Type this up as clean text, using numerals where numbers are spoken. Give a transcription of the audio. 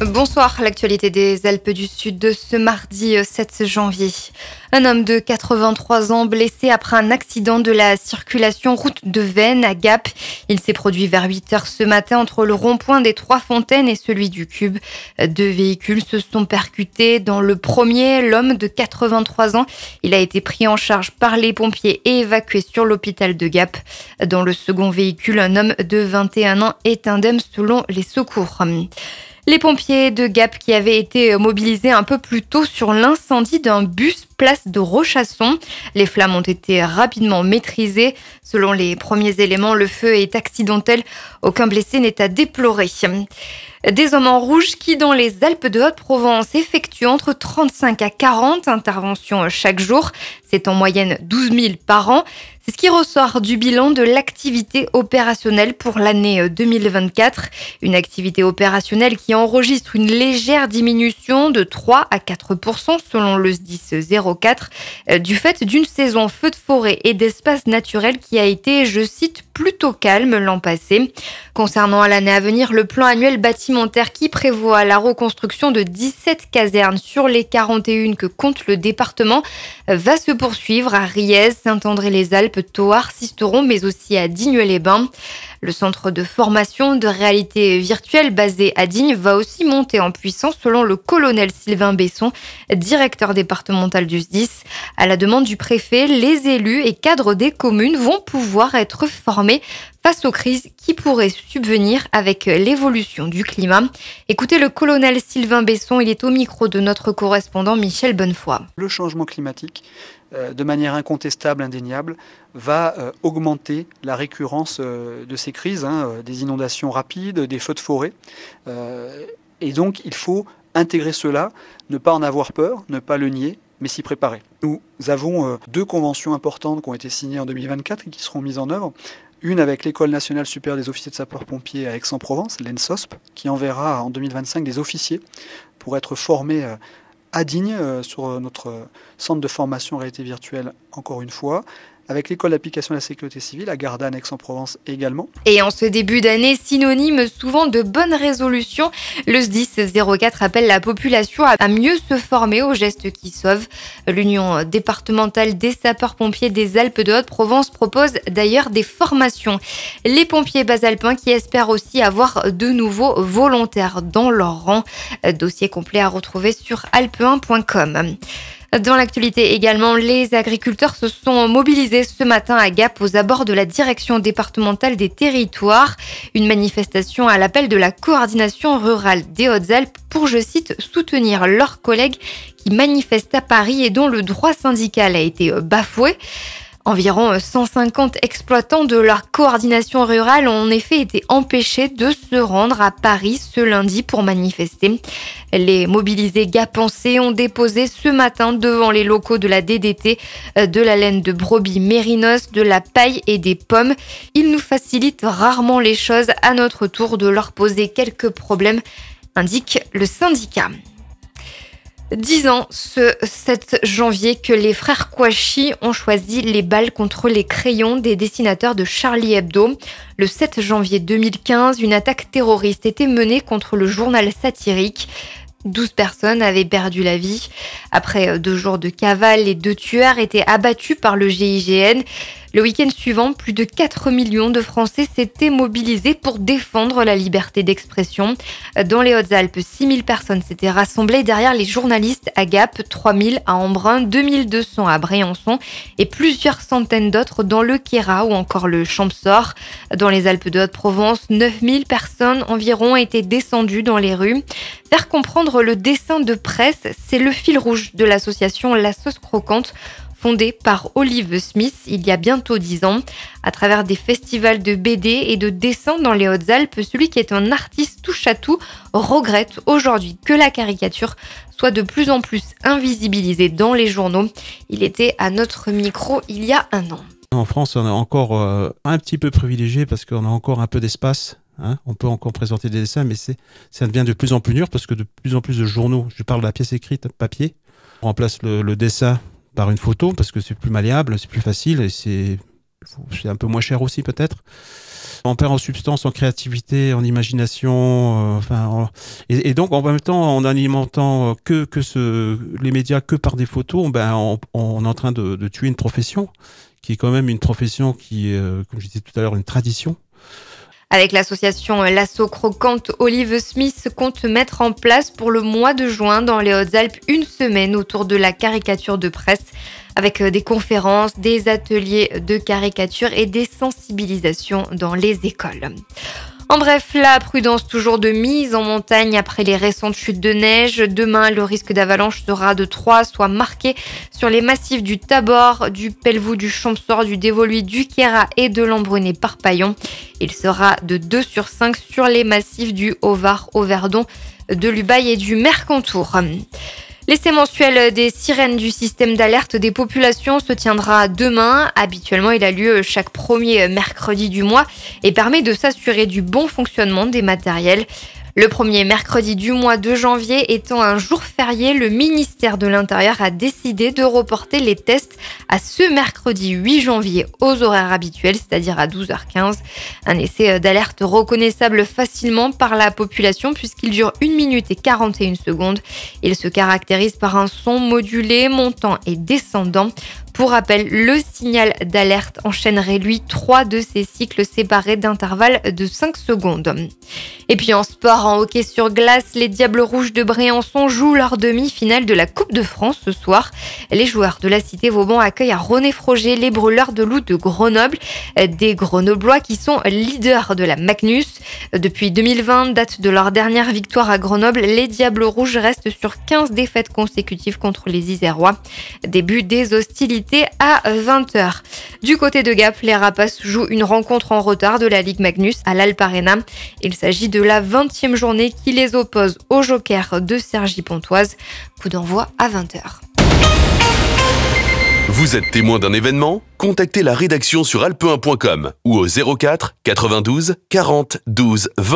Bonsoir, l'actualité des Alpes du Sud de ce mardi 7 janvier. Un homme de 83 ans blessé après un accident de la circulation route de Veynes à Gap. Il s'est produit vers 8h ce matin entre le rond-point des Trois Fontaines et celui du Cube. Deux véhicules se sont percutés. Dans le premier, l'homme de 83 ans, il a été pris en charge par les pompiers et évacué sur l'hôpital de Gap. Dans le second véhicule, un homme de 21 ans est indemne selon les secours. Les pompiers de Gap qui avaient été mobilisés un peu plus tôt sur l'incendie d'un bus place de Rochasson. Les flammes ont été rapidement maîtrisées. Selon les premiers éléments, le feu est accidentel. Aucun blessé n'est à déplorer. Des hommes en rouge qui, dans les Alpes de Haute-Provence, effectuent entre 35 à 40 interventions chaque jour. C'est en moyenne 12 000 par an. C'est ce qui ressort du bilan de l'activité opérationnelle pour l'année 2024. Une activité opérationnelle qui enregistre une légère diminution de 3 à 4% selon le SDIS 04 du fait d'une saison feu de forêt et d'espaces naturels qui a été, je cite, plutôt calme l'an passé. Concernant l'année à venir, le plan annuel bâtimentaire qui prévoit la reconstruction de 17 casernes sur les 41 que compte le département va se poursuivre à Riez, Saint-André-les-Alpes, Thouars, Sisteron, mais aussi à Digne-les-Bains. Le centre de formation de réalité virtuelle basé à Digne va aussi monter en puissance selon le colonel Sylvain Besson, directeur départemental du SDIS. À la demande du préfet, les élus et cadres des communes vont pouvoir être formés face aux crises qui pourraient subvenir avec l'évolution du climat. Écoutez le colonel Sylvain Besson, il est au micro de notre correspondant Michel Bonnefoy. Le changement climatique, de manière incontestable, indéniable, va augmenter la récurrence de ces crises, des inondations rapides, des feux de forêt. Et donc il faut intégrer cela, ne pas en avoir peur, ne pas le nier, mais s'y préparer. Nous avons deux conventions importantes qui ont été signées en 2024 et qui seront mises en œuvre. Une avec l'École nationale supérieure des officiers de sapeurs-pompiers à Aix-en-Provence, l'ENSOSP, qui enverra en 2025 des officiers pour être formés à Digne sur notre centre de formation réalité virtuelle, encore une fois, avec l'école d'application de la sécurité civile à Gardanne, Aix-en-Provence également. Et en ce début d'année, synonyme souvent de bonnes résolutions, le SDIS 04 appelle la population à mieux se former aux gestes qui sauvent. L'Union départementale des sapeurs-pompiers des Alpes de Haute-Provence propose d'ailleurs des formations. Les pompiers basalpins qui espèrent aussi avoir de nouveaux volontaires dans leur rang. Dossier complet à retrouver sur alpe1.com. Dans l'actualité également, les agriculteurs se sont mobilisés ce matin à Gap aux abords de la direction départementale des territoires. Une manifestation à l'appel de la coordination rurale des Hautes-Alpes pour, je cite, soutenir leurs collègues qui manifestent à Paris et dont le droit syndical a été bafoué. Environ 150 exploitants de la coordination rurale ont en effet été empêchés de se rendre à Paris ce lundi pour manifester. Les mobilisés gapençais ont déposé ce matin devant les locaux de la DDT de la laine de brebis mérinos, de la paille et des pommes. Ils nous facilitent rarement les choses, à notre tour de leur poser quelques problèmes, indique le syndicat. 10 ans ce 7 janvier que les frères Kouachi ont choisi les balles contre les crayons des dessinateurs de Charlie Hebdo. Le 7 janvier 2015, une attaque terroriste était menée contre le journal satirique. 12 personnes avaient perdu la vie. Après 2 jours de cavale, les 2 tueurs étaient abattus par le GIGN. Le week-end suivant, plus de 4 millions de Français s'étaient mobilisés pour défendre la liberté d'expression. Dans les Hautes-Alpes, 6 000 personnes s'étaient rassemblées derrière les journalistes à Gap, 3 000 à Embrun, 2 200 à Briançon et plusieurs centaines d'autres dans le Queyras ou encore le Champsaur. Dans les Alpes de Haute-Provence, 9 000 personnes environ étaient descendues dans les rues. Faire comprendre le dessin de presse, c'est le fil rouge de l'association La Sauce Croquante, fondée par Olive Smith il y a bientôt 10 ans. À travers des festivals de BD et de dessin dans les Hautes-Alpes, celui qui est un artiste touche-à-tout regrette aujourd'hui que la caricature soit de plus en plus invisibilisée dans les journaux. Il était à notre micro il y a 1 an. En France, on est encore un petit peu privilégié parce qu'on a encore un peu d'espace. On peut encore présenter des dessins, mais ça devient de plus en plus dur parce que de plus en plus de journaux, je parle de la pièce écrite, papier, on remplace le dessin par une photo parce que c'est plus malléable, c'est plus facile et c'est c'est un peu moins cher aussi peut-être. On perd en substance, en créativité, en imagination, et donc en même temps, en alimentant les médias que par des photos, on est en train de tuer une profession qui est quand même une profession qui est, comme je disais tout à l'heure, une tradition. Avec l'association L'Asso Croquante, Olive Smith compte mettre en place pour le mois de juin dans les Hautes-Alpes une semaine autour de la caricature de presse, avec des conférences, des ateliers de caricature et des sensibilisations dans les écoles. En bref, la prudence toujours de mise en montagne après les récentes chutes de neige. Demain, le risque d'avalanche sera de 3, soit marqué sur les massifs du Tabor, du Pelvoux, du Champsaur, du Dévoluy, du Queyras et de l'Embruné-Parpaillon. Il sera de 2 sur 5 sur les massifs du Haut-Var, Haut-Verdon, de l'Ubaye et du Mercantour. L'essai mensuel des sirènes du système d'alerte des populations se tiendra demain. Habituellement, il a lieu chaque premier mercredi du mois et permet de s'assurer du bon fonctionnement des matériels. Le premier mercredi du mois de janvier étant un jour férié, le ministère de l'Intérieur a décidé de reporter les tests à ce mercredi 8 janvier aux horaires habituels, c'est-à-dire à 12h15. Un essai d'alerte reconnaissable facilement par la population puisqu'il dure 1 minute et 41 secondes. Il se caractérise par un son modulé, montant et descendant. Pour rappel, le signal d'alerte enchaînerait lui 3 de ces cycles séparés d'intervalles de 5 secondes. Et puis en sport, en hockey sur glace, les Diables Rouges de Briançon jouent leur demi-finale de la Coupe de France ce soir. Les joueurs de la Cité Vauban accueillent à René-Froger les Brûleurs de Loup de Grenoble, des Grenoblois qui sont leaders de la Magnus. Depuis 2020, date de leur dernière victoire à Grenoble, les Diables Rouges restent sur 15 défaites consécutives contre les Isérois. Début des hostilités à 20h. Du côté de Gap, les Rapaces jouent une rencontre en retard de la Ligue Magnus à l'Alp Arena. Il s'agit de la 20e journée qui les oppose aux Jokers de Cergy-Pontoise. Coup d'envoi à 20h. Vous êtes témoin d'un événement ? Contactez la rédaction sur alpe1.com ou au 04 92 40 12 20.